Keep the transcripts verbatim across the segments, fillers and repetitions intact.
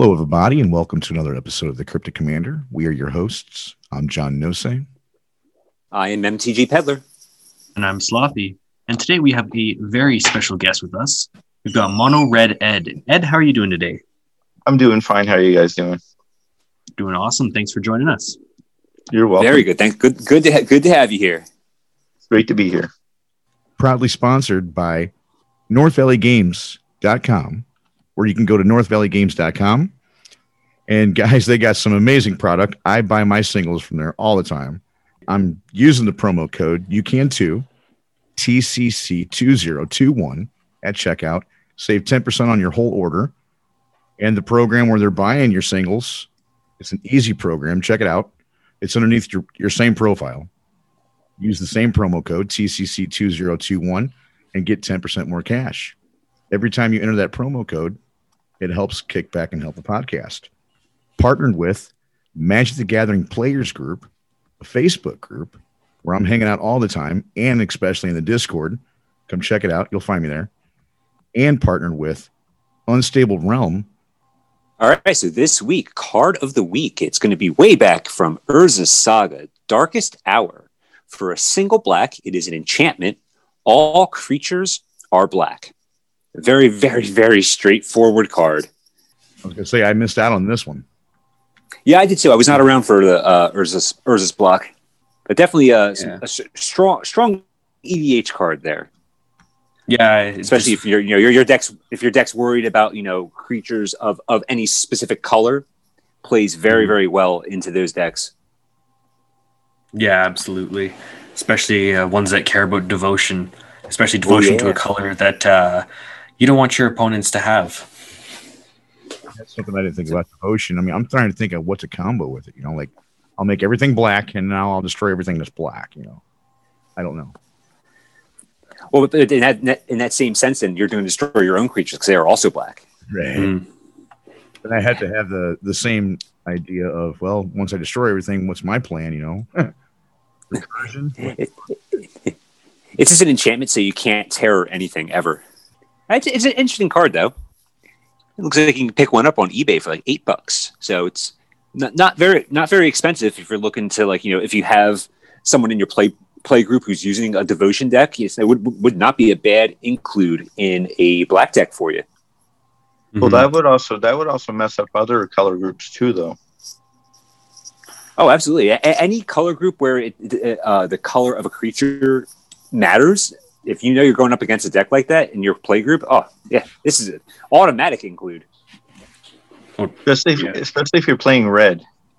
Hello, everybody, and welcome to another episode of the Cryptic Commander. We are your hosts. I'm John Nosey. I am M T G Peddler. And I'm Sloppy. And today we have a very special guest with us. We've got Mono Red Ed. Ed, how are you doing today? I'm doing fine. How are you guys doing? Doing awesome. Thanks for joining us. You're welcome. Very good. Thanks. Good. Good to ha- good to have you here. It's great to be here. Proudly sponsored by North Valley Games dot com, where you can go to North Valley Games dot com. And guys, they got some amazing product. I buy my singles from there all the time. I'm using the promo code. You can too. T C C two zero two one at checkout. Save ten percent on your whole order. And the program where they're buying your singles, it's an easy program. Check it out. It's underneath your, your same profile. Use the same promo code, T C C two zero two one, and get ten percent more cash. Every time you enter that promo code, it helps kick back and help the podcast. Partnered with Magic the Gathering Players Group, a Facebook group where I'm hanging out all the time, and especially in the Discord. Come check it out. You'll find me there. And partnered with Unstable Realm. All right. So this week, card of the week, it's going to be way back from Urza's Saga, Darkest Hour. For a single black, it is an enchantment. All creatures are black. A very, very, very straightforward card. I was going to say, I missed out on this one. Yeah, I did too. I was not around for the uh, Urza's, Urza's block, but definitely uh, some, Yeah. a s- strong, strong E D H card there. Yeah, Especially if you're, you know, your your deck's if your deck's worried about, you know, creatures of, of any specific color, plays very, very well into those decks. Yeah, absolutely. Especially uh, ones that care about devotion, especially devotion yeah. to a color that uh, you don't want your opponents to have. That's something I didn't think about devotion. I mean, I'm trying to think of what's a combo with it. You know, like I'll make everything black, and now I'll destroy everything that's black. You know, I don't know. Well, but in that in that same sense, then you're going to destroy your own creatures because they are also black. Right. Mm. And I had to have the the same idea of, well, once I destroy everything, what's my plan? You know, recursion. It's just an enchantment, so you can't tear anything ever. It's, it's an interesting card, though. It looks like you can pick one up on eBay for like eight bucks. So it's not, not very not very expensive if you're looking to, like, you know, if you have someone in your play play group who's using a devotion deck, yes, it would would not be a bad include in a black deck for you. Well, Mhm. that would also that would also mess up other color groups too, though. Oh, absolutely. A- any color group where it, uh, the color of a creature matters. If you know you're going up against a deck like that in your play group, oh yeah, this is an automatic include. Especially if, Yeah. especially if you're playing red.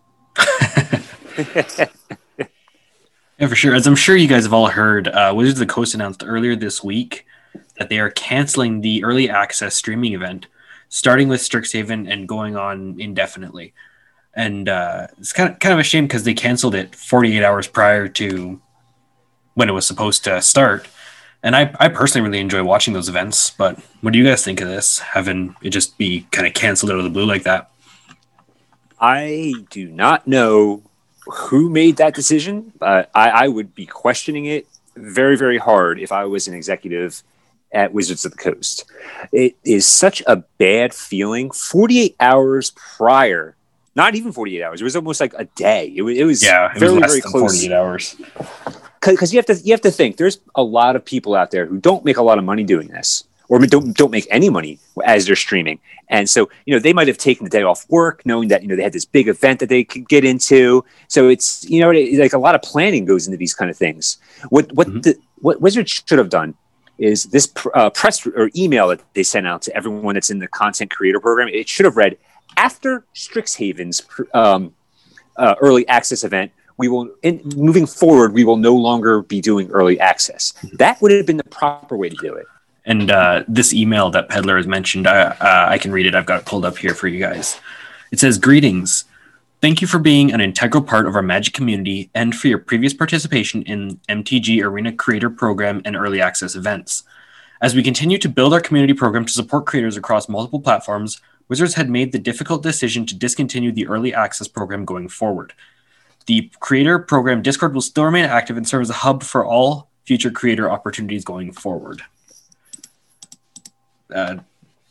Yeah, for sure. As I'm sure you guys have all heard, uh, Wizards of the Coast announced earlier this week that they are canceling the early access streaming event, starting with Strixhaven and going on indefinitely. And uh, it's kind of kind of a shame because they canceled it forty-eight hours prior to when it was supposed to start. And I, I personally really enjoy watching those events. But what do you guys think of this, having it just be kind of canceled out of the blue like that? I do not know who made that decision, but I, I would be questioning it very, very hard if I was an executive at Wizards of the Coast. It is such a bad feeling. forty-eight hours prior, not even forty-eight hours, it was almost like a day. It was, it was Yeah, it was very, less very than close. forty-eight hours. Because you have to you have to think there's a lot of people out there who don't make a lot of money doing this, or don't don't make any money as they're streaming. And so, you know, they might have taken the day off work knowing that, you know, they had this big event that they could get into. So it's, you know, it, like a lot of planning goes into these kind of things. What what Mhm. the what Wizards should have done is this pr- uh, press or email that they sent out to everyone that's in the content creator program. It should have read, after Strixhaven's um, uh, early access event, we will, in, moving forward, we will no longer be doing early access. That would have been the proper way to do it. And uh, this email that Peddler has mentioned, uh, uh, I can read it. I've got it pulled up here for you guys. It says, "Greetings. Thank you for being an integral part of our Magic community and for your previous participation in M T G Arena Creator Program and Early Access events. As we continue to build our community program to support creators across multiple platforms, Wizards had made the difficult decision to discontinue the Early Access program going forward. The Creator Program Discord will still remain active and serve as a hub for all future creator opportunities going forward." Uh,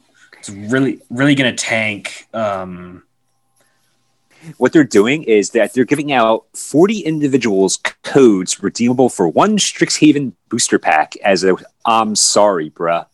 It's really, really going to tank. Um, what they're doing is that they're giving out forty individuals codes redeemable for one Strixhaven booster pack as a I'm sorry, bruh.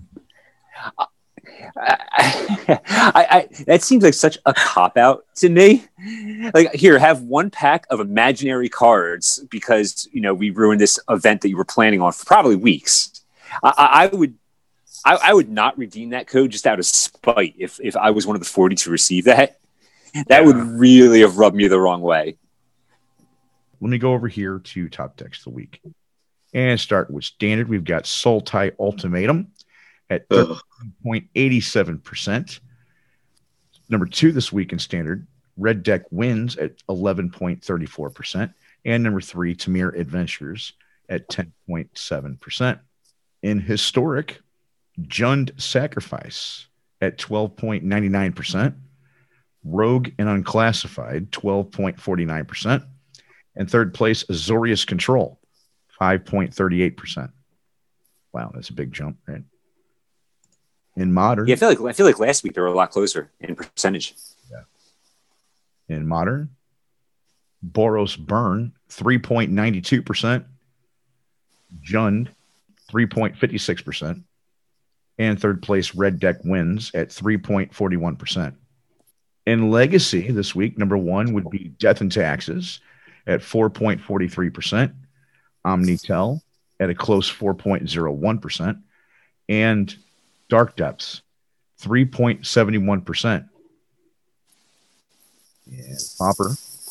I, I, I, that seems like such a cop-out to me. Like, here, have one pack of imaginary cards because, you know, we ruined this event that you were planning on for probably weeks. I, I, I would I, I would not redeem that code just out of spite if, if I was one of the forty to receive that. That yeah. would really have rubbed me the wrong way. Let me go over here to top decks of the week and start with standard. We've got Sultai Ultimatum at thirteen point eight seven percent. Number two this week in standard, Red Deck Wins at eleven point three four percent. And number three, Tamir Adventures at ten point seven percent. In historic, Jund Sacrifice at twelve point nine nine percent. Rogue and Unclassified, twelve point four nine percent. And third place, Azorius Control, five point three eight percent. Wow, that's a big jump, right? In modern, yeah, I feel like I feel like last week they were a lot closer in percentage. Yeah. In modern, Boros Burn, three point nine two percent. Jund, three point five six percent. And third place, Red Deck Wins at three point four one percent. In Legacy this week, number one would be Death and Taxes at four point four three percent. Omnitel at a close four point zero one percent. And Dark Depths, three point seven one percent. And Popper,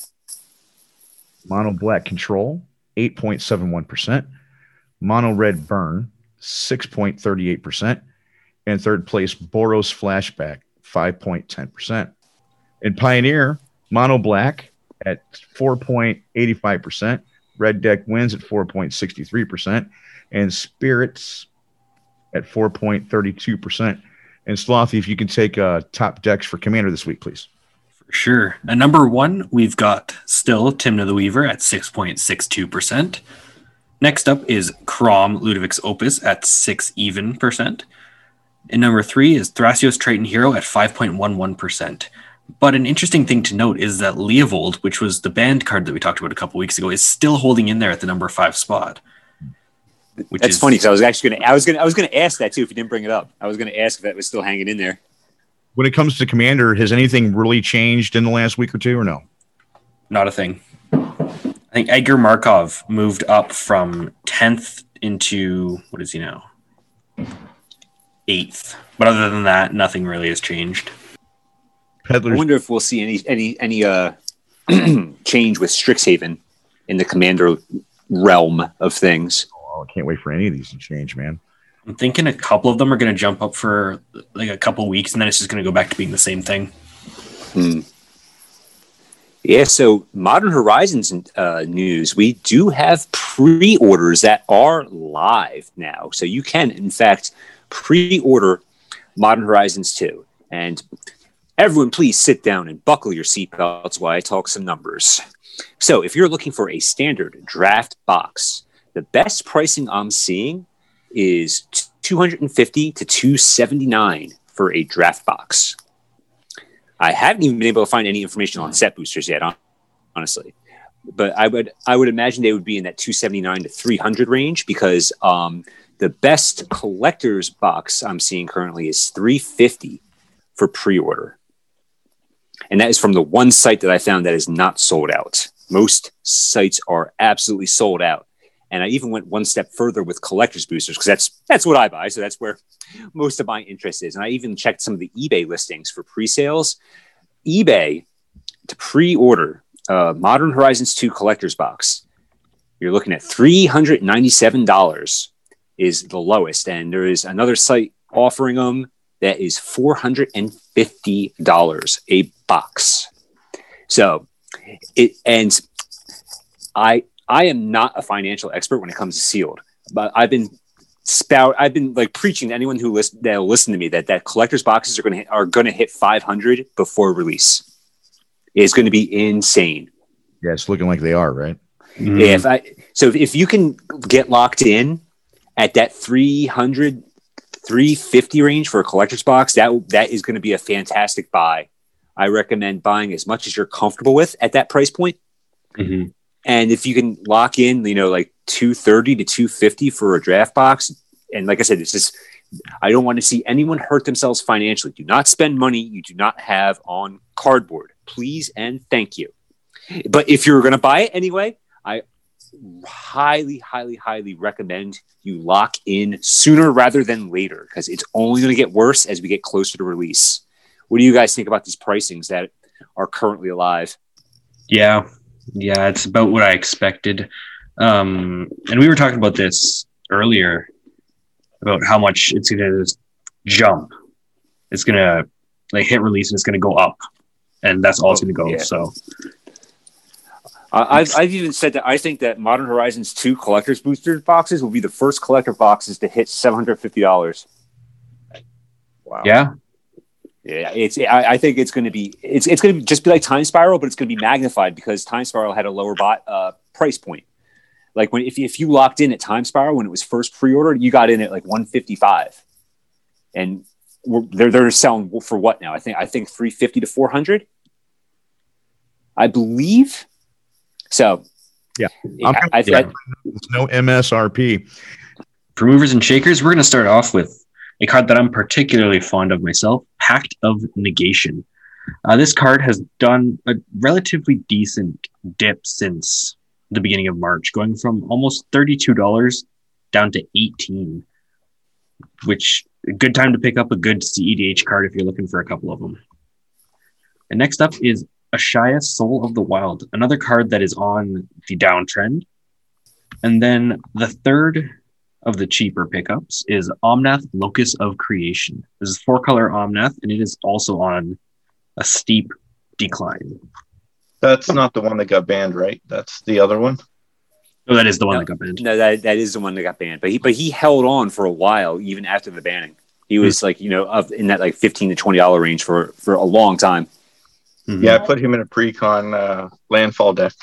Mono Black Control, eight point seven one percent. Mono Red Burn, six point three eight percent. And third place, Boros Flashback, five point one zero percent. In Pioneer, Mono Black at four point eight five percent. Red Deck Wins at four point six three percent. And Spirits at four point three two percent. And Slothy, if you can take uh, top decks for Commander this week, please. For sure. At number one, we've got still Timna the Weaver at six point six two percent. Next up is Crom Ludovic's Opus at six even percent. And number three is Thrasios Triton Hero at five point one one percent. But an interesting thing to note is that Leovold, which was the banned card that we talked about a couple weeks ago, is still holding in there at the number five spot. Which That's is, funny because I was actually going to, I was going to, I was going to ask that too if you didn't bring it up. I was going to ask if that was still hanging in there. When it comes to Commander, has anything really changed in the last week or two, or no? Not a thing. I think Edgar Markov moved up from tenth into, what is he now? eighth. But other than that, nothing really has changed. Peddlers. I wonder if we'll see any any any uh change with Strixhaven in the Commander realm of things. Oh, I can't wait for any of these to change, man. I'm thinking a couple of them are going to jump up for like a couple weeks, and then it's just going to go back to being the same thing. Hmm. Yeah, so Modern Horizons uh, news, we do have pre-orders that are live now. So you can, in fact, pre-order Modern Horizons two. And everyone, please sit down and buckle your seatbelts while I talk some numbers. So if you're looking for a standard draft box, the best pricing I'm seeing is two hundred fifty to two hundred seventy-nine for a draft box. I haven't even been able to find any information on set boosters yet, honestly. But I would I would imagine they would be in that two seventy-nine to three hundred range because um, the best collector's box I'm seeing currently is three fifty for pre-order. And that is from the one site that I found that is not sold out. Most sites are absolutely sold out. And I even went one step further with collector's boosters because that's that's what I buy. So that's where most of my interest is. And I even checked some of the eBay listings for pre-sales. eBay, to pre-order uh, Modern Horizons two collector's box, you're looking at three hundred ninety-seven dollars is the lowest. And there is another site offering them that is four hundred fifty dollars a box. So it, and I, I am not a financial expert when it comes to sealed, but I've been spout. I've been like preaching to anyone who listen that'll listen to me that that collector's boxes are going to are going to hit five hundred before release. It's going to be insane. Yeah, it's looking like they are, right? Mm-hmm. Yeah. If I so if, if you can get locked in at that three hundred three fifty range for a collector's box, that that is going to be a fantastic buy. I recommend buying as much as you're comfortable with at that price point. Mm-hmm. And if you can lock in, you know, like two thirty to two fifty for a draft box, and like I said, it's just, I don't want to see anyone hurt themselves financially. Do not spend money you do not have on cardboard, please and thank you. But if you're going to buy it anyway, I highly, highly, highly recommend you lock in sooner rather than later, because it's only going to get worse as we get closer to release. What do you guys think about these pricings that are currently alive? Yeah, yeah, it's about what I expected. Um, and we were talking about this earlier about how much it's going to jump. It's going to like hit release and it's going to go up, and that's all oh, it's going to go. Yeah. So. I've I've even said that I think that Modern Horizons two collector's booster boxes will be the first collector boxes to hit seven hundred fifty dollars. Wow. Yeah. Yeah, it's. I, I think it's going to be. It's. It's going to just be like Time Spiral, but it's going to be magnified because Time Spiral had a lower bot uh, price point. Like when if if you locked in at Time Spiral when it was first pre-ordered, you got in at like one fifty-five, and we're, they're they're selling for what now? I think I think three fifty to four hundred. I believe. So, yeah, I, I, I, there's no M S R P. For movers and shakers, we're going to start off with a card that I'm particularly fond of myself, Pact of Negation. Uh, this card has done a relatively decent dip since the beginning of March, going from almost thirty-two dollars down to eighteen dollars, which a good time to pick up a good C E D H card if you're looking for a couple of them. And next up is Ashaya, Soul of the Wild, another card that is on the downtrend. And then the third of the cheaper pickups is Omnath, Locus of Creation. This is four-color Omnath, and it is also on a steep decline. That's not the one that got banned, right? That's the other one? Oh, that is the one no, that got banned. No, that, that is the one that got banned. But he but he held on for a while, even after the banning. He was mm-hmm. like, you know, up in that like fifteen to twenty dollars range for, for a long time. Mm-hmm. Yeah, I put him in a pre-con uh, landfall deck.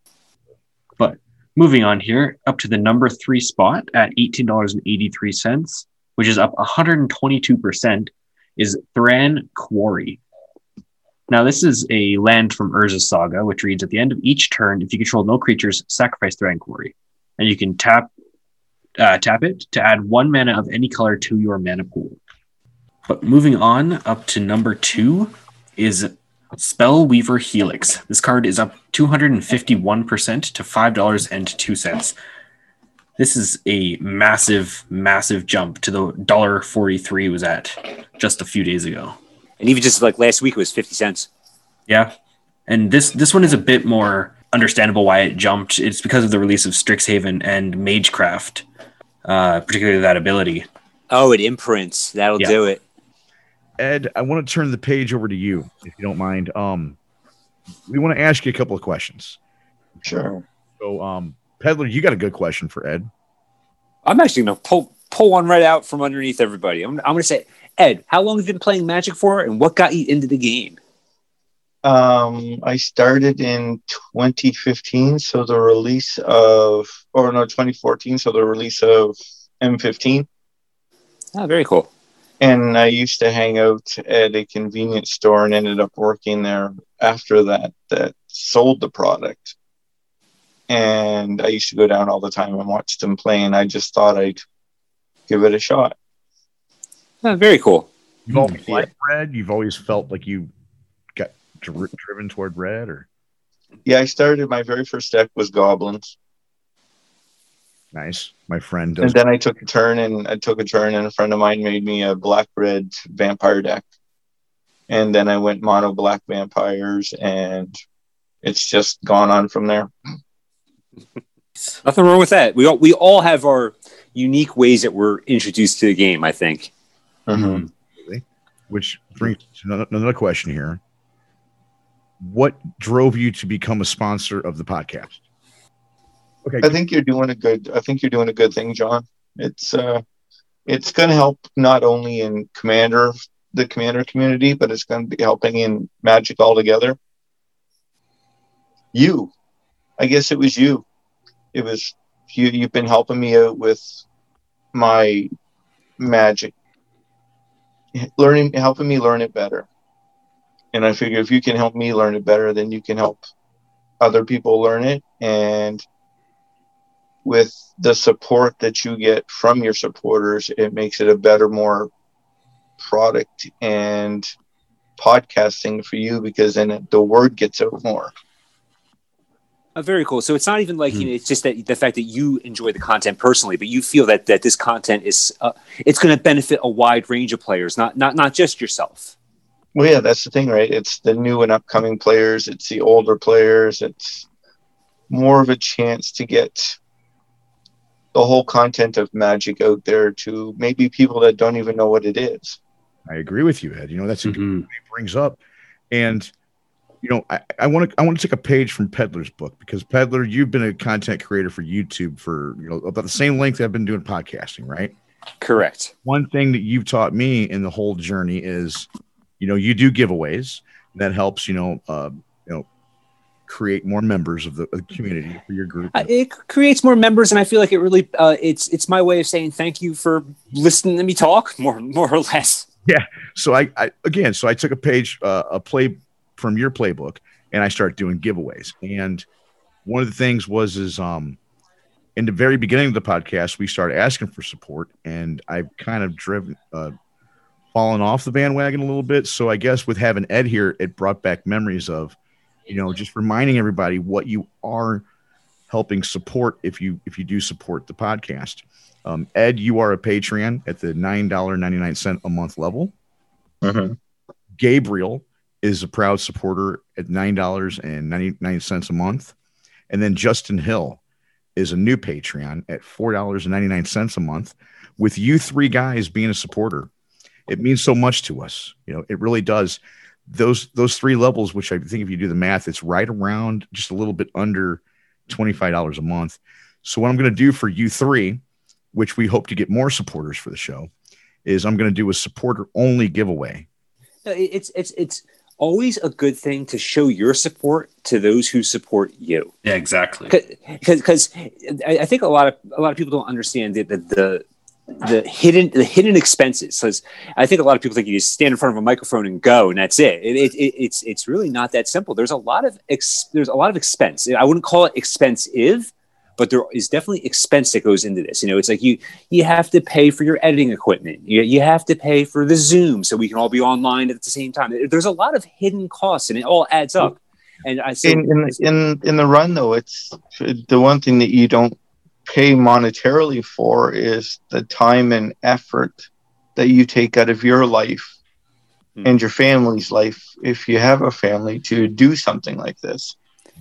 But moving on here, up to the number three spot at eighteen dollars and eighty-three cents, which is up one hundred twenty-two percent, is Thran Quarry. Now, this is a land from Urza's Saga, which reads, at the end of each turn, if you control no creatures, sacrifice Thran Quarry. And you can tap uh, tap it to add one mana of any color to your mana pool. But moving on, up to number two is Spellweaver Helix. This card is up two hundred fifty-one percent to five dollars and two cents. This is a massive, massive jump to the one dollar forty-three was at just a few days ago. And even just like last week, it was fifty cents. Yeah. And this, this one is a bit more understandable why it jumped. It's because of the release of Strixhaven and Magecraft, uh, particularly that ability. Oh, it imprints. That'll yeah. do it. Ed, I want to turn the page over to you, if you don't mind. Um, we want to ask you a couple of questions. Sure. So, um, Peddler, you got a good question for Ed. I'm actually going to pull pull one right out from underneath everybody. I'm, I'm going to say, Ed, how long have you been playing Magic for, and what got you into the game? Um, I started in twenty fifteen, so the release of, or no, twenty fourteen, so the release of M fifteen. Oh, very cool. And I used to hang out at a convenience store and ended up working there after that, that sold the product. And I used to go down all the time and watch them play, and I just thought I'd give it a shot. Oh, very cool. You've always yeah. liked red? You've always felt like you got dri- driven toward red? Or Yeah, I started, my very first deck was Goblins. Nice. My friend does. And then I took a turn and I took a turn and a friend of mine made me a black red vampire deck. And then I went mono black vampires, and it's just gone on from there. Nothing wrong with that. We all, we all have our unique ways that we're introduced to the game, I think. Mm-hmm. Which brings to another question here. What drove you to become a sponsor of the podcast? Okay. I think you're doing a good. I think you're doing a good thing, John. It's uh, it's going to help not only in Commander, the Commander community, but it's going to be helping in Magic altogether. You, I guess it was you. It was you. You've been helping me out with my Magic learning, helping me learn it better. And I figure if you can help me learn it better, then you can help other people learn it. And with the support that you get from your supporters, it makes it a better, more product and podcasting for you, because then it, the word gets out more. Oh, very cool. So it's not even like, mm. you know, it's just that the fact that you enjoy the content personally, but you feel that that this content is uh, it's going to benefit a wide range of players, not not not just yourself. Well, yeah, that's the thing, right? It's the new and upcoming players. It's the older players. It's more of a chance to get the whole content of Magic out there to maybe people that don't even know what it is. I agree with you, Ed. You know, that's a mm-hmm. good thing he brings up. And, you know, I, I want to I want to take a page from Peddler's book, because Peddler, you've been a content creator for YouTube for, you know, about the same length I've been doing podcasting, right? Correct. One thing that you've taught me in the whole journey is, you know, you do giveaways. That helps, you know, uh, you know, create more members of the, of the community for your group. Uh, it creates more members, and I feel like it really uh, it's it's my way of saying thank you for listening to me talk, more more or less. Yeah. So I, I again, so I took a page, uh, a play from your playbook, and I started doing giveaways. And one of the things was is um, in the very beginning of the podcast, we started asking for support, and I've kind of driven. Uh, fallen off the bandwagon a little bit. So I guess with having Ed here, it brought back memories of, you know, just reminding everybody what you are helping support if you if you do support the podcast. Um, Ed, you are a Patreon at the nine dollars and ninety-nine cents a month level. Mm-hmm. Gabriel is a proud supporter at nine dollars and ninety-nine cents a month. And then Justin Hill is a new Patreon at four dollars and ninety-nine cents a month. With you three guys being a supporter, it means so much to us. You know, it really does. Those those three levels, which I think if you do the math, it's right around just a little bit under twenty-five dollars a month. So what I'm going to do for you three, which we hope to get more supporters for the show, is I'm going to do a supporter-only giveaway. It's it's it's always a good thing to show your support to those who support you. Yeah, exactly. Because because I think a lot of a lot of people don't understand the the, the the hidden the hidden expenses. Because I think a lot of people think you just stand in front of a microphone and go, and that's it. It, it, it it's it's really not that simple. There's a lot of ex, there's a lot of expense. I wouldn't call it expensive, but there is definitely expense that goes into this. You know, it's like you you have to pay for your editing equipment. You you have to pay for the Zoom so we can all be online at the same time. There's a lot of hidden costs, and it all adds up. And I so, in in in, in the run though, it's the one thing that you don't pay monetarily for is the time and effort that you take out of your life hmm. and your family's life, if you have a family, to do something like this.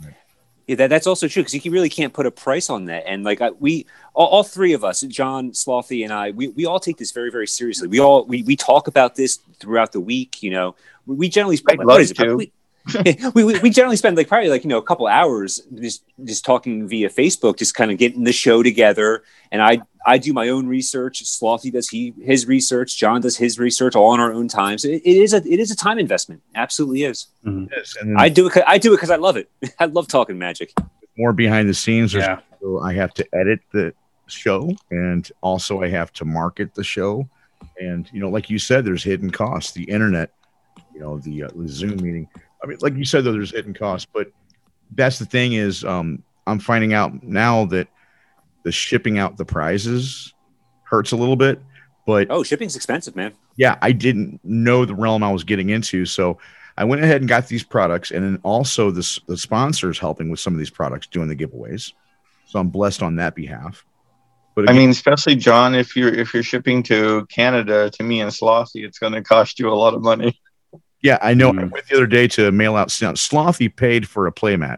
Yeah, that, that's also true, because you really can't put a price on that. And like I, we, all, all three of us, John, Slothy, and I, we, we all take this very, very seriously. We all we, we talk about this throughout the week. You know, we, we generally spend I'd what love is it? to. We, we, we we generally spend like probably like you know a couple hours just just talking via Facebook, just kind of getting the show together. And I I do my own research. Slothy does he his research. John does his research, all on our own time. So it, it is a it is a time investment. Absolutely is. Mm-hmm. Yes, and I do it. I do it because I love it. I love talking Magic. More behind the scenes. Yeah. So I have to edit the show, and also I have to market the show. And you know, like you said, there's hidden costs. The internet, you know, the, uh, the Zoom meeting. I mean, like you said, though, there's hidden costs, but that's the thing is um, I'm finding out now that the shipping out the prizes hurts a little bit, but oh, shipping's expensive, man. Yeah, I didn't know the realm I was getting into. So I went ahead and got these products, and then also the, the sponsors helping with some of these products doing the giveaways. So I'm blessed on that behalf. But again, I mean, especially John, if you're if you're shipping to Canada, to me and Slothy, it's going to cost you a lot of money. Yeah, I know. Mm. I went the other day to mail out. Slothy paid for a playmat,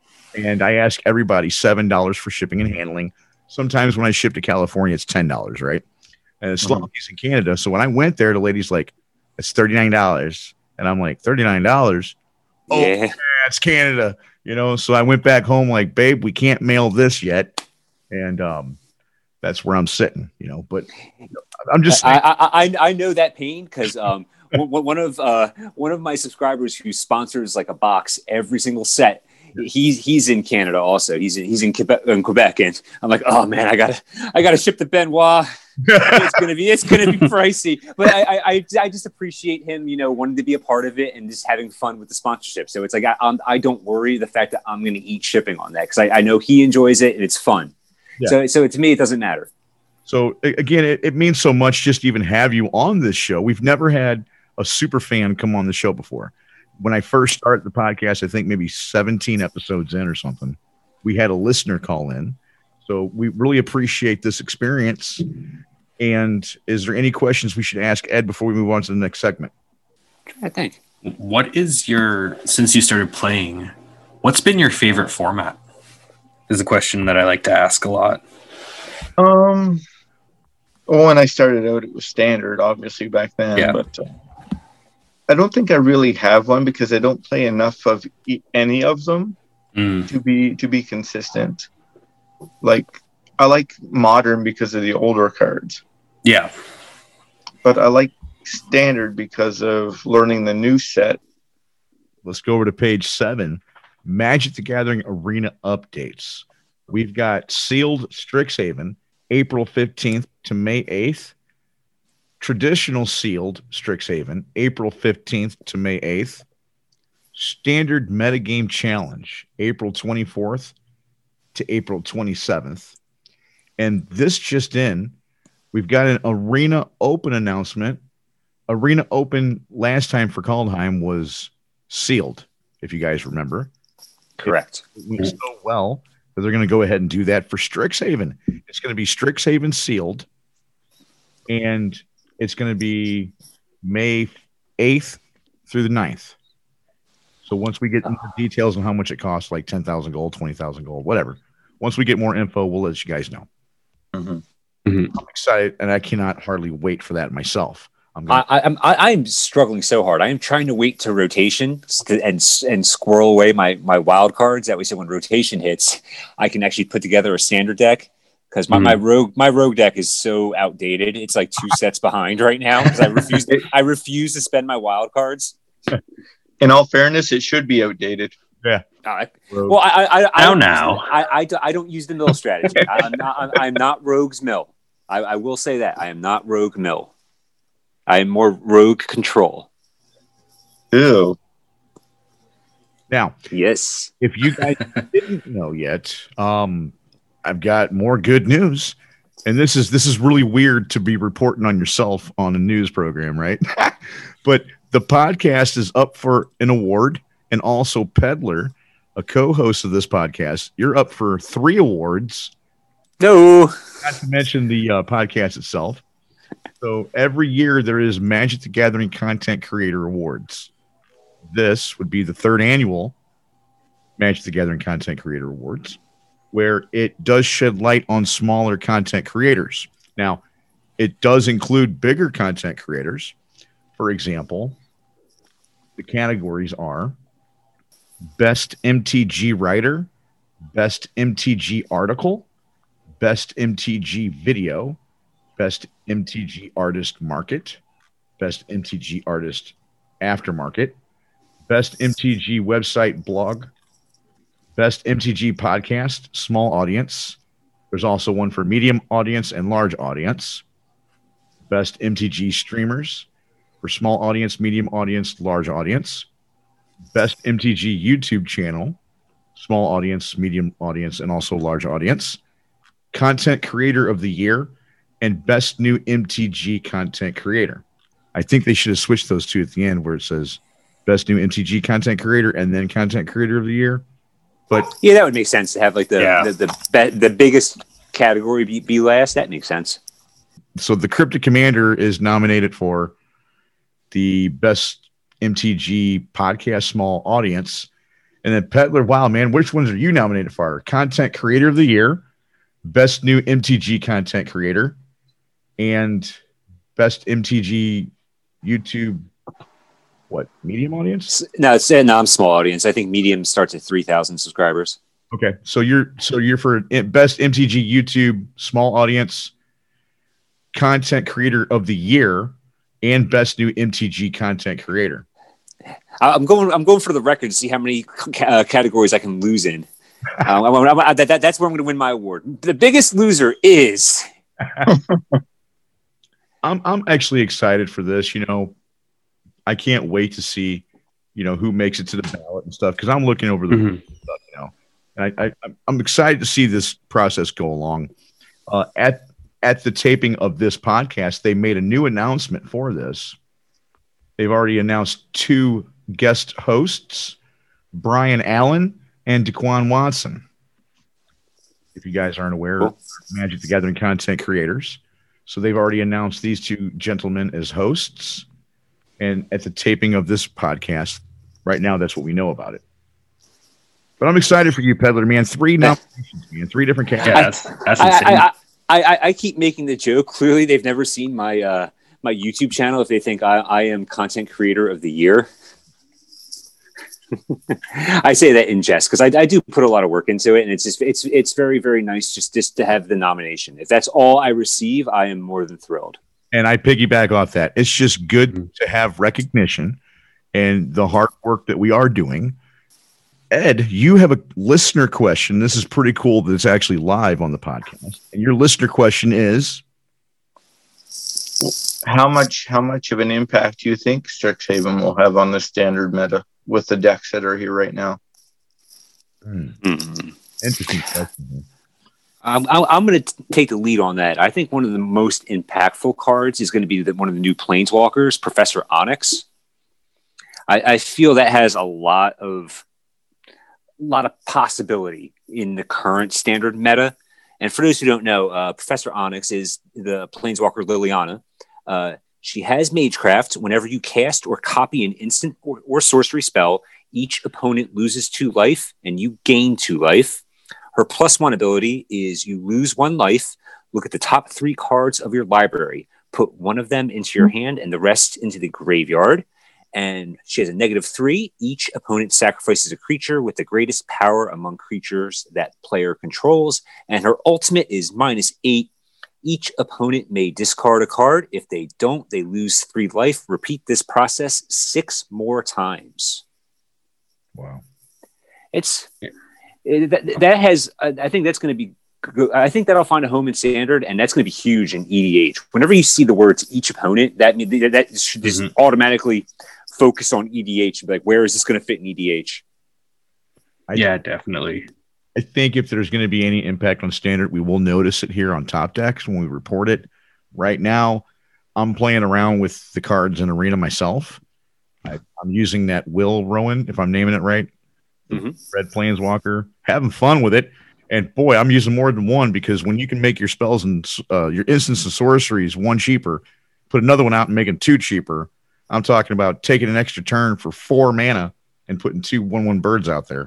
and I ask everybody seven dollars for shipping and handling. Sometimes when I ship to California, it's ten dollars, right? And Slothy's mm-hmm. in Canada. So when I went there, the lady's like, it's thirty-nine dollars. And I'm like, thirty-nine dollars? Oh, yeah. Man, it's Canada. You know, so I went back home like, babe, we can't mail this yet. And um, that's where I'm sitting, you know. But you know, I'm just I, I, I, I know that pain because um, one of uh, one of my subscribers who sponsors like a box every single set, he's he's in Canada also. He's in, he's in Quebec, in Quebec, and I'm like, oh man, I gotta I gotta ship to Benoit. it's gonna be it's gonna be pricey. But I, I I just appreciate him, you know, wanting to be a part of it and just having fun with the sponsorship. So it's like I I'm, I don't worry the fact that I'm gonna eat shipping on that because I, I know he enjoys it and it's fun. Yeah. So so to me it doesn't matter. So again, it, it means so much just to even have you on this show. We've never had a super fan come on the show before. When I first started the podcast, I think maybe seventeen episodes in or something, we had a listener call in. So we really appreciate this experience. And is there any questions we should ask Ed before we move on to the next segment? I think. What is your, since you started playing, what's been your favorite format? Is a question that I like to ask a lot. Um, well, when I started out, it was standard, obviously, back then. Yeah. But uh, I don't think I really have one because I don't play enough of e- any of them mm. to be to be consistent. Like, I like modern because of the older cards. Yeah. But I like standard because of learning the new set. Let's go over to page seven. Magic the Gathering Arena updates. We've got sealed Strixhaven, April fifteenth to May eighth. Traditional sealed Strixhaven, April fifteenth to May eighth. Standard Metagame Challenge, April twenty-fourth to April twenty-seventh. And this just in, we've got an Arena Open announcement. Arena Open last time for Kaldheim was sealed, if you guys remember. Correct. It went so well that they're going to go ahead and do that for Strixhaven. It's going to be Strixhaven sealed, and it's going to be May eighth through the ninth. So once we get into the details on how much it costs, like ten thousand gold, twenty thousand gold, whatever. Once we get more info, we'll let you guys know. Mm-hmm. Mm-hmm. I'm excited, and I cannot hardly wait for that myself. I'm gonna- I, I'm I, I'm struggling so hard. I am trying to wait to rotation to, and and squirrel away my my wild cards. That way, so when rotation hits, I can actually put together a standard deck. Because my, mm-hmm. my rogue my rogue deck is so outdated. It's like two sets behind right now because I refuse to, I refuse to spend my wild cards. In all fairness, it should be outdated. Yeah. Uh, well, I I I, now don't now I, I, I don't use the mill strategy. I'm not I'm, I'm not Rogue's Mill. I, I will say that I am not Rogue Mill. I am more Rogue Control. Ew. Now, yes. If you guys didn't know yet, um, I've got more good news. And this is this is really weird to be reporting on yourself on a news program, right? But the podcast is up for an award, and also Peddler, a co-host of this podcast, you're up for three awards. No. Not to mention the uh, podcast itself. So every year there is Magic the Gathering Content Creator Awards. This would be the third annual Magic the Gathering Content Creator Awards, where it does shed light on smaller content creators. Now, it does include bigger content creators. For example, the categories are Best M T G Writer, Best M T G Article, Best M T G Video, Best M T G Artist Market, Best M T G Artist Aftermarket, Best M T G Website Blog, Best M T G Podcast, Small Audience. There's also one for Medium Audience and Large Audience. Best M T G Streamers for Small Audience, Medium Audience, Large Audience. Best M T G YouTube Channel, Small Audience, Medium Audience, and also Large Audience. Content Creator of the Year, and Best New M T G Content Creator. I think they should have switched those two at the end where it says Best New M T G Content Creator and then Content Creator of the Year. But yeah, that would make sense to have like the yeah. the the, be- the biggest category be, be last. That makes sense. So the Cryptic Commander is nominated for the Best M T G Podcast Small Audience. And then Peddler, wow, man, which ones are you nominated for? Content Creator of the Year, Best New M T G Content Creator, and Best M T G YouTube, what, medium audience? No, it's no, I'm small audience. I think medium starts at three thousand subscribers. Okay, so you're so you're for Best M T G YouTube Small Audience Content Creator of the Year and Best New M T G Content Creator. I'm going. I'm going for the record to see how many uh, categories I can lose in. Um, I'm, I'm, I'm, that, that, that's where I'm going to win my award. The biggest loser is I'm I'm actually excited for this. You know, I can't wait to see, you know, who makes it to the ballot and stuff because I'm looking over the Mhm. stuff, you know, and I, I I'm excited to see this process go along. Uh, at at the taping of this podcast, they made a new announcement for this. They've already announced two guest hosts, Brian Allen and Daquan Watson. If you guys aren't aware, Cool. Magic the Gathering content creators. So they've already announced these two gentlemen as hosts. And at the taping of this podcast, right now, that's what we know about it. But I'm excited for you, Peddler, man. Three nominations, man. Three different Yeah, categories. that's that's I, insane. I, I, I, I keep making the joke. Clearly, they've never seen my uh, my YouTube channel if they think I, I am content creator of the year. I say that in jest because I, I do put a lot of work into it, and it's just it's it's very very nice just just to have the nomination. If that's all I receive, I am more than thrilled. And I piggyback off that. It's just good Mhm. to have recognition and the hard work that we are doing. Ed, you have a listener question. This is pretty cool that it's actually live on the podcast. And your listener question is How much how much of an impact do you think Strixhaven will have on the standard meta with the decks that are here right now? hmm, Mm. interesting question. I'm, I'm, I'm going to take the lead on that. I think one of the most impactful cards is going to be the, one of the new Planeswalkers, Professor Onyx. I, I feel that has a lot of lot of possibility in the current standard meta. And for those who don't know, uh, Professor Onyx is the Planeswalker Liliana. Uh, she has Magecraft. Whenever you cast or copy an instant or, or sorcery spell, each opponent loses two life and you gain two life. Her plus one ability is you lose one life, look at the top three cards of your library, put one of them into your hand and the rest into the graveyard. And she has a negative three. Each opponent sacrifices a creature with the greatest power among creatures that player controls. And her ultimate is minus eight. Each opponent may discard a card. If they don't, they lose three life. Repeat this process six more times. Wow. It's it, that, that has. Uh, I think that's going to be. I think that'll find a home in standard, and that's going to be huge in E D H. Whenever you see the words "each opponent," that that should just Mhm. automatically focus on E D H. Like, where is this going to fit in E D H? I, yeah, definitely. I think if there's going to be any impact on standard, we will notice it here on Top Decks when we report it. Right now, I'm playing around with the cards in Arena myself. I, I'm using that Will Rowan, if I'm naming it right, Mhm. Red Planeswalker, having fun with it. And boy, I'm using more than one because when you can make your spells and uh, your instants and sorceries one cheaper, put another one out and make them two cheaper. I'm talking about taking an extra turn for four mana and putting two one one birds out there.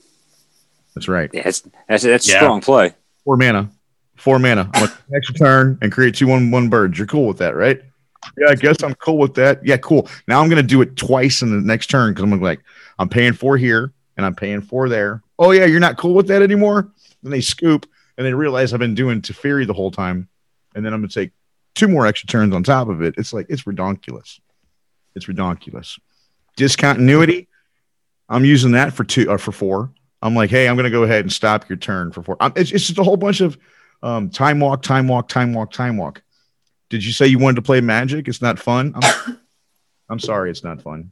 That's right. Yeah, that's that's, that's Yeah. a strong play. Four mana. Four mana. I'm like, extra turn and create two one one birds. You're cool with that, right? Yeah, I guess I'm cool with that. Yeah, cool. Now I'm gonna do it twice in the next turn because I'm gonna be like, I'm paying four here and I'm paying four there. Oh yeah, you're not cool with that anymore? Then they scoop and they realize I've been doing Teferi the whole time, and then I'm gonna take two more extra turns on top of it. It's like it's redonkulous. It's redonkulous. Discontinuity. I'm using that for two or for four. I'm like, hey, I'm going to go ahead and stop your turn for four. I'm, it's, it's just a whole bunch of um, time walk, time walk, time walk, time walk. Did you say you wanted to play Magic? It's not fun. I'm, I'm sorry, it's not fun.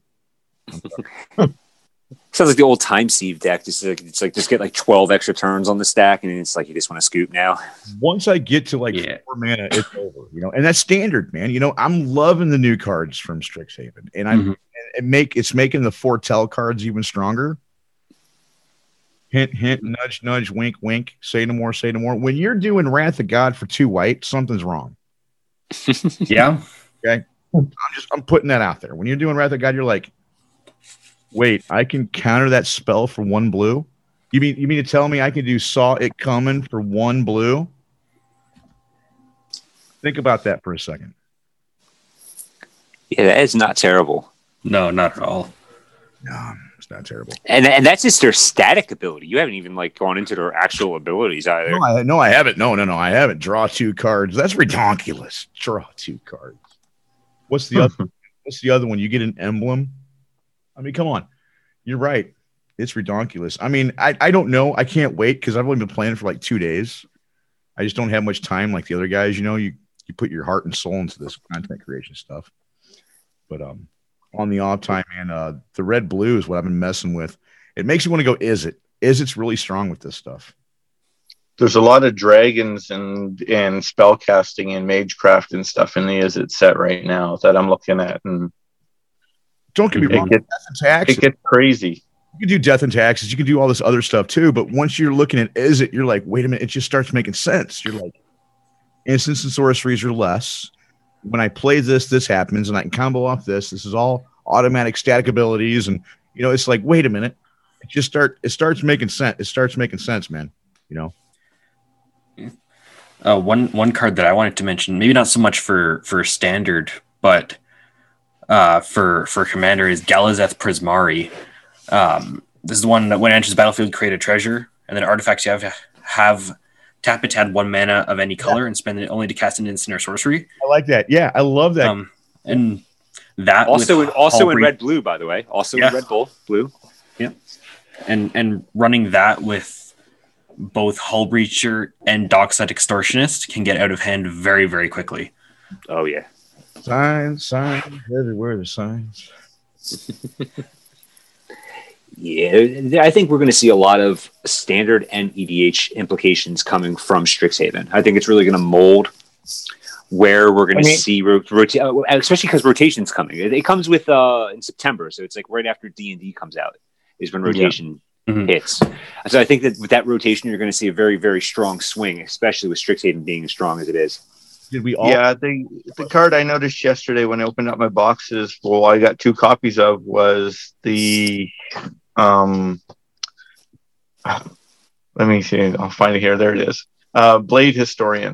Sounds like the old time sieve deck. Just like it's like just get like twelve extra turns on the stack, and it's like you just want to scoop now. Once I get to like Yeah. four mana, it's over. You know, and that's standard, man. You know, I'm loving the new cards from Strixhaven, and I'm Mhm. it make it's making the foretell cards even stronger. Hint, hint, nudge, nudge, wink, wink. Say no more, say no more. When you're doing Wrath of God for two white, something's wrong. Yeah. I'm just I'm putting that out there. When you're doing Wrath of God, you're like, wait, I can counter that spell for one blue. You mean you mean to tell me I can do Saw It Coming for one blue? Think about that for a second. Yeah, that is not terrible. No, not at all. No, it's not terrible. And and that's just their static ability. You haven't even like gone into their actual abilities either. No, I, no, I haven't. No, no, no, I haven't. Draw two cards. That's ridiculous. Draw two cards. What's the other? What's the other one? You get an emblem. I mean, come on. You're right. It's ridiculous. I mean, I, I don't know. I can't wait because I've only been playing for like two days. I just don't have much time like the other guys. You know, you you put your heart and soul into this content creation stuff. But um, on the off time, man, uh, the red blue is what I've been messing with. It makes you want to go. Is it? Is it's really strong with this stuff? There's a lot of dragons and and spell casting and magecraft and stuff in the Is It set right now that I'm looking at, and don't get me it wrong. Gets, death and taxes. It gets crazy. You can do death and taxes. You can do all this other stuff too. But once you're looking at Is It, you're like, wait a minute. It just starts making sense. You're like, instants and sorceries are less. When I play this, this happens, and I can combo off this. This is all automatic static abilities, and you know, it's like, wait a minute. It just start. It starts making sense. It starts making sense, man. You know. Uh, one one card that I wanted to mention, maybe not so much for for standard, but uh, for for commander is Galazeth Prismari. Um, this is the one that when it enters the battlefield, create a treasure, and then artifacts you have have tap it to add one mana of any color, yeah. and spend it only to cast an instant or sorcery. I like that. Yeah, I love that. Um, and that also in also in Hullbreach, red blue, by the way, also yeah. in red bull blue. Yeah, and and running that with both Hullbreacher and Dockside Extortionist can get out of hand very, very quickly. Oh, yeah. Signs, signs, everywhere there's signs. Yeah, I think we're going to see a lot of standard and E D H implications coming from Strixhaven. I think it's really going to mold where we're going to I mean, see, ro- rota- especially because rotation's coming. It, it comes with uh, in September, so it's like right after D and D comes out is when rotation... Yeah. Mm-hmm. hits. So I think that with that rotation, you're going to see a very, very strong swing, especially with Strixhaven being as strong as it is. Did we all? Yeah, the the card I noticed yesterday when I opened up my boxes, well, I got two copies of was the um. Let me see. I'll find it here. There it is. Uh, Blade Historian,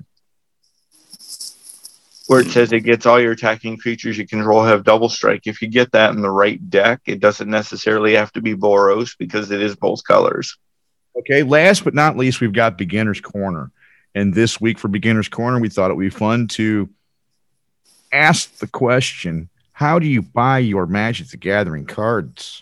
where it says it gets all your attacking creatures you control have double strike. If you get that in the right deck, it doesn't necessarily have to be Boros because it is both colors. Okay, last but not least, we've got Beginner's Corner. And this week for Beginner's Corner, we thought it would be fun to ask the question, how do you buy your Magic the Gathering cards?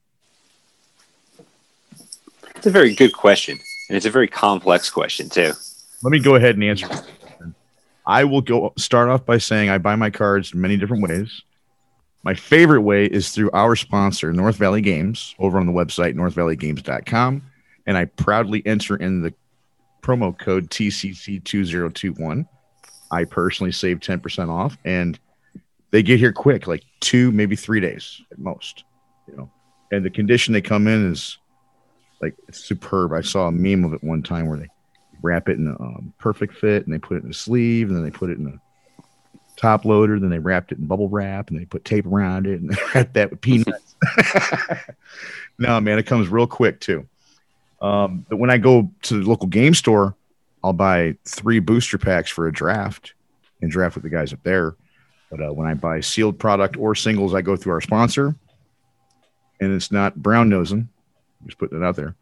It's a very good question. And it's a very complex question, too. Let me go ahead and answer it. I will go start off by saying I buy my cards in many different ways. My favorite way is through our sponsor, North Valley Games, over on the website, north valley games dot com. And I proudly enter in the promo code T C C two zero two one. I personally save ten percent off, and they get here quick, like two, maybe three days at most. You know, and the condition they come in is like it's superb. I saw a meme of it one time where they wrap it in a um, perfect fit, and they put it in a sleeve, and then they put it in a top loader, then they wrapped it in bubble wrap, and they put tape around it, and they wrapped that with peanuts. No, man, it comes real quick, too. Um, but when I go to the local game store, I'll buy three booster packs for a draft and draft with the guys up there. But uh, when I buy sealed product or singles, I go through our sponsor, and it's not brown nosing. Just putting it out there.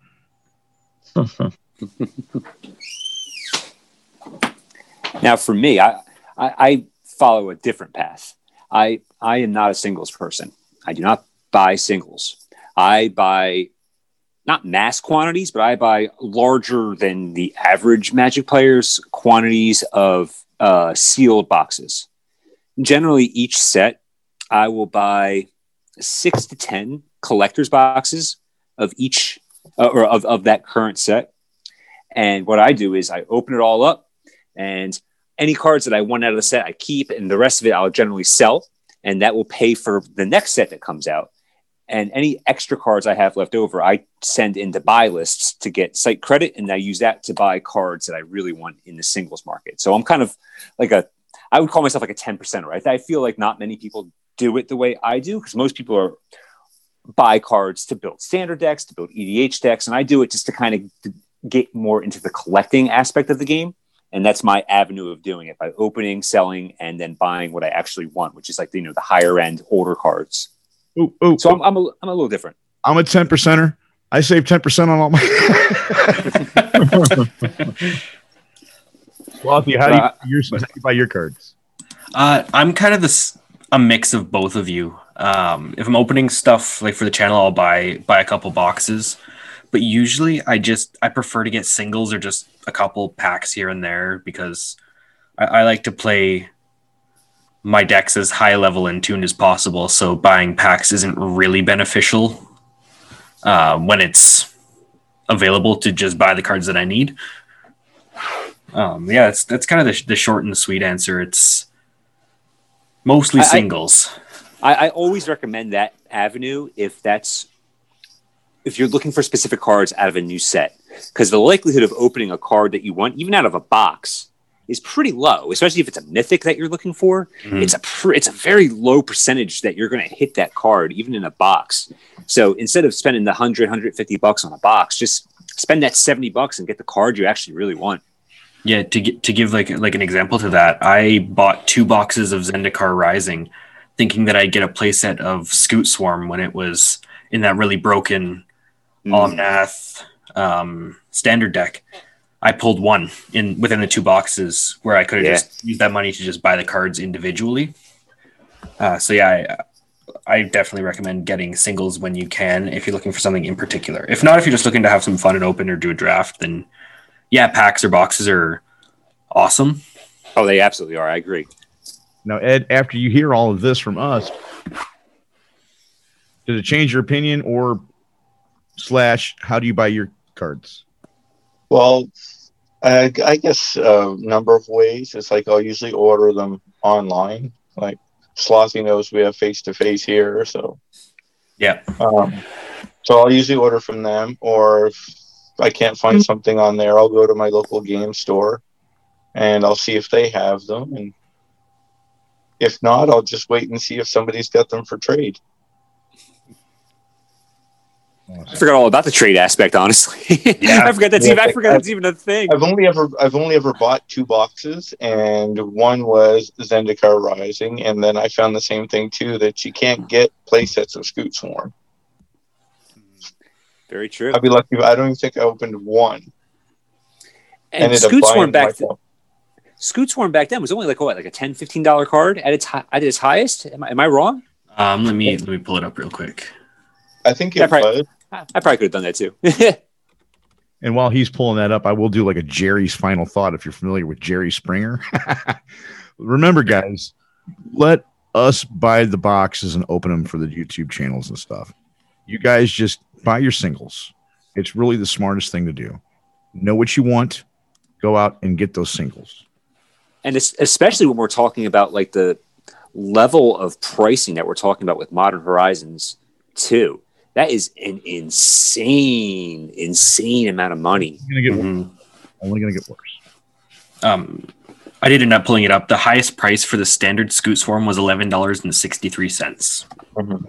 Now, for me, I, I I follow a different path. I I am not a singles person. I do not buy singles. I buy not mass quantities, but I buy larger than the average Magic players quantities of uh, sealed boxes. Generally, each set, I will buy six to ten collector's boxes of each uh, or of, of that current set. And what I do is I open it all up, and any cards that I want out of the set, I keep, and the rest of it I'll generally sell, and that will pay for the next set that comes out. And any extra cards I have left over, I send into buy lists to get site credit, and I use that to buy cards that I really want in the singles market. So I'm kind of like a, I would call myself like a ten percenter. Right? I feel like not many people do it the way I do, because most people are buy cards to build standard decks, to build E D H decks, and I do it just to kind of get more into the collecting aspect of the game. And that's my avenue of doing it, by opening, selling, and then buying what I actually want, which is like, you know, the higher end older cards. Ooh, ooh, so I'm, I'm, a, I'm a little different. I'm a ten percenter. I save ten percent on all my. Swathy, how do you, uh, your, how do you buy your cards? Uh, I'm kind of this a mix of both of you. Um, if I'm opening stuff like for the channel, I'll buy buy a couple boxes. But usually I just I prefer to get singles or just a couple packs here and there, because I, I like to play my decks as high level and tuned as possible, so buying packs isn't really beneficial uh, when it's available to just buy the cards that I need. Um, yeah, it's, that's kind of the, the short and the sweet answer. It's mostly I, singles. I, I always recommend that avenue if that's if you're looking for specific cards out of a new set, because the likelihood of opening a card that you want, even out of a box, is pretty low, especially if it's a mythic that you're looking for. Mm-hmm. It's a pr- it's a very low percentage that you're going to hit that card, even in a box. So instead of spending the one hundred, one hundred fifty bucks on a box, just spend that seventy bucks and get the card you actually really want. Yeah, to get, to give like like an example to that, I bought two boxes of Zendikar Rising, thinking that I'd get a playset of Scoot Swarm when it was in that really broken mm. Omnath um, standard deck. I pulled one in within the two boxes where I could have yeah. just used that money to just buy the cards individually. Uh, so yeah, I, I definitely recommend getting singles when you can if you're looking for something in particular. If not, if you're just looking to have some fun and open or do a draft, then yeah, packs or boxes are awesome. Oh, they absolutely are. I agree. Now, Ed, after you hear all of this from us, did it change your opinion, or slash, how do you buy your cards? Well, I, I guess a number of ways. It's like I'll usually order them online. Like Slothy knows we have face-to-face here, so yeah. Um, so I'll usually order from them, or if I can't find something on there, I'll go to my local game store and I'll see if they have them. And if not, I'll just wait and see if somebody's got them for trade. I forgot all about the trade aspect, honestly. Yeah. I forgot that's yeah, even I forgot that's even a thing. I've only ever I've only ever bought two boxes, and one was Zendikar Rising, and then I found the same thing too, that you can't get play sets of Scoot Swarm. Very true. I'd be lucky. I don't even think I opened one. And Scoot Swarm back then, Scoot Swarm back then was only like what, like a ten dollars, fifteen dollars card at its hi- at its highest. Am I, am I wrong? Um, let me let me pull it up real quick. I think it yeah, probably, was. I probably could have done that too. And while he's pulling that up, I will do like a Jerry's final thought. If you're familiar with Jerry Springer, remember, guys, let us buy the boxes and open them for the YouTube channels and stuff. You guys just buy your singles. It's really the smartest thing to do. Know what you want, go out and get those singles. And it's, especially when we're talking about like the level of pricing that we're talking about with Modern Horizons two. That is an insane, insane amount of money. Gonna get mm-hmm. Only going to get worse. Um, I did end up pulling it up. The highest price for the standard Scoot Swarm was eleven dollars and sixty-three cents. Mm-hmm.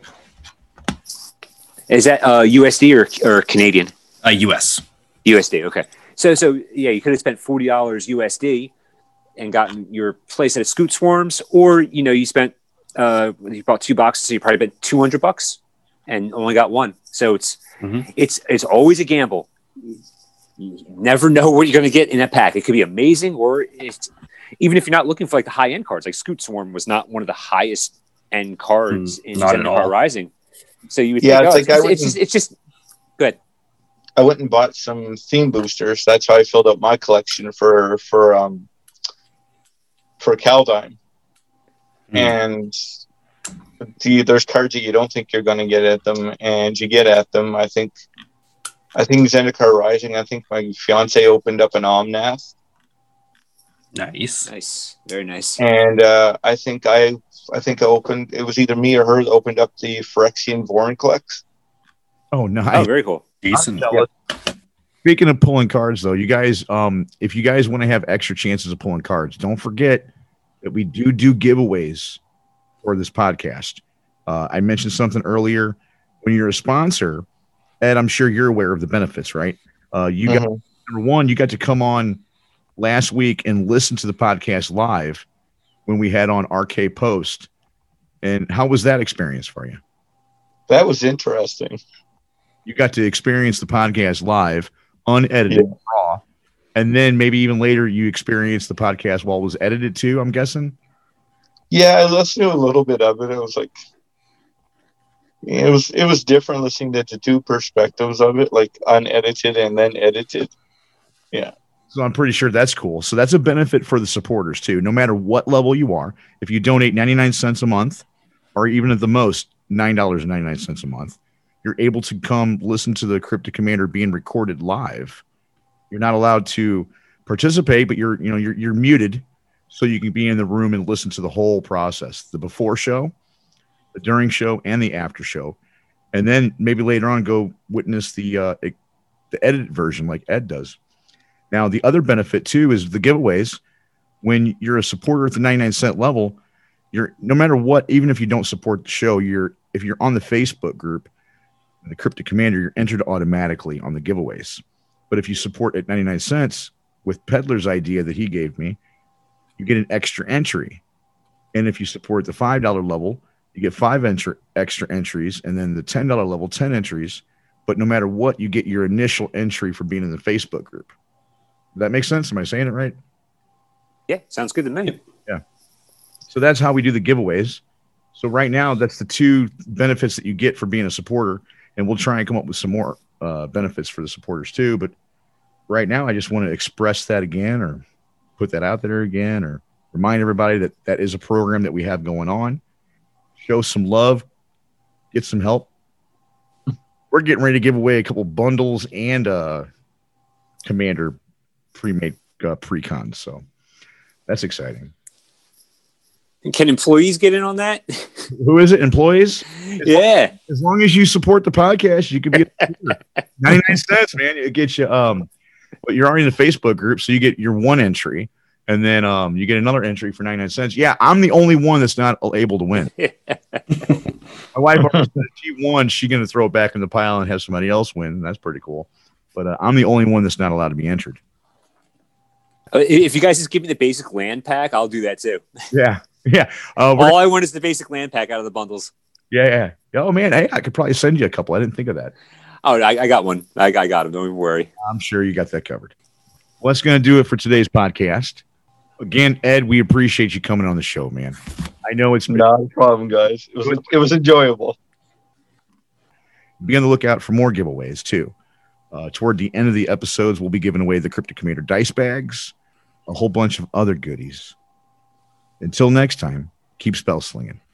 Is that uh, U S D or, or Canadian? Uh, U S. U S D, okay. So, so yeah, you could have spent forty dollars U S D and gotten your playset of Scoot Swarms, or, you know, you spent, uh, you bought two boxes, so you probably spent two hundred bucks. And only got one, so it's mm-hmm. it's it's always a gamble. You never know what you're going to get in a pack. It could be amazing, or it's, even if you're not looking for like the high end cards, like Scoot Swarm was not one of the highest end cards mm, in Zendikar Rising. So you would yeah, think, it's, oh, like it's, it's, just, it's just good. I went and bought some theme boosters. That's how I filled up my collection for for um for Kaldheim, mm. and. There's cards that you don't think you're going to get at them, and you get at them. I think, I think Zendikar Rising. I think my fiance opened up an Omnath. Nice, nice, very nice. And uh, I think I, I think I opened. It was either me or her that opened up the Phyrexian Vorinclex. Oh, nice! Oh, very cool. Decent. Yeah. Speaking of pulling cards, though, you guys, um, if you guys want to have extra chances of pulling cards, don't forget that we do do giveaways for this podcast. Uh, I mentioned something earlier. When you're a sponsor, Ed, I'm sure you're aware of the benefits, right? Uh, you mm-hmm. got number one, you got to come on last week and listen to the podcast live when we had on R K Post. And how was that experience for you? That was interesting. You got to experience the podcast live, unedited, yeah. raw, and then maybe even later you experienced the podcast while it was edited too, I'm guessing? Yeah, I listened to a little bit of it. It was like, it was it was different listening to the two perspectives of it, like unedited and then edited. Yeah. So I'm pretty sure that's cool. So that's a benefit for the supporters too. No matter what level you are, if you donate ninety-nine cents a month, or even at the most nine dollars and ninety-nine cents a month, you're able to come listen to the Cryptic Commander being recorded live. You're not allowed to participate, but you're you know you're you're muted, so you can be in the room and listen to the whole process, the before show, the during show, and the after show, and then maybe later on go witness the uh, the edited version like Ed does. Now, the other benefit too is the giveaways. When you're a supporter at the ninety-nine cent level, you're no matter what, even if you don't support the show, you're if you're on the Facebook group, the Cryptic Commander, you're entered automatically on the giveaways. But if you support at ninety-nine cents with Peddler's idea that he gave me, you get an extra entry. And if you support the five dollar level, you get five entry, extra entries, and then the ten dollar level, ten entries. But no matter what, you get your initial entry for being in the Facebook group. Does that make sense? Am I saying it right? Yeah, sounds good to me. Yeah. So that's how we do the giveaways. So right now, that's the two benefits that you get for being a supporter. And we'll try and come up with some more uh, benefits for the supporters too. But right now, I just want to express that again, or put that out there again, or remind everybody that that is a program that we have going on. Show some love, get some help. We're getting ready to give away a couple bundles and uh, Commander pre-made uh, pre-cons. So that's exciting. And can employees get in on that? Who is it? Employees? As Yeah. Long, as long as you support the podcast, you can be a ninety-nine cents, man. It gets you. Um, but you're already in the Facebook group, so you get your one entry, and then um, you get another entry for ninety-nine cents. Yeah, I'm the only one that's not able to win. My wife already said if she won, she's going to throw it back in the pile and have somebody else win. That's pretty cool. But uh, I'm the only one that's not allowed to be entered. Uh, If you guys just give me the basic land pack, I'll do that too. Yeah, yeah. Uh, we're- All I want is the basic land pack out of the bundles. yeah, yeah. Oh man, hey, I could probably send you a couple. I didn't think of that. Oh, I, I got one. I, I got him. Don't even worry. I'm sure you got that covered. Well, that's going to do it for today's podcast. Again, Ed, we appreciate you coming on the show, man. I know it's been, Not a problem, guys. It was it was enjoyable. be on the lookout for more giveaways too. Uh, toward the end of the episodes, we'll be giving away the Cryptic Commander dice bags, a whole bunch of other goodies. Until next time, keep spell slinging.